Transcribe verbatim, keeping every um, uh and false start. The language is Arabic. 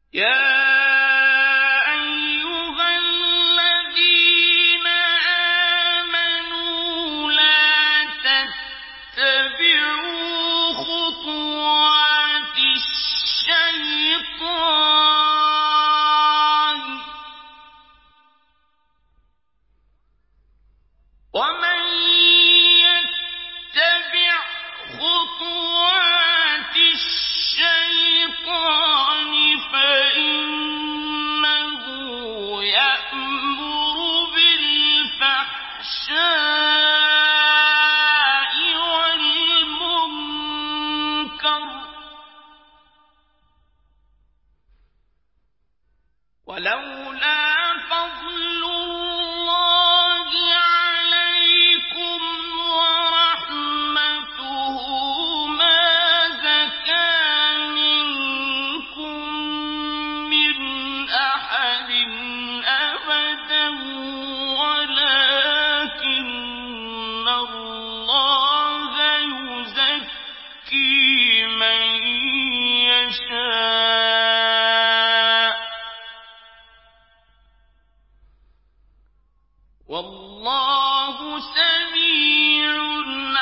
يا أيها الذين آمنوا لا تتبعوا خطوات الشيطان ومن يتبع خطوات الشيطان فإنه يأمر بالفحشاء والمنكر ولولا فضل الله عليكم ورحمته ما زكى منكم من أحد أبدا ولكن الله يزكي من يشاء والله سميع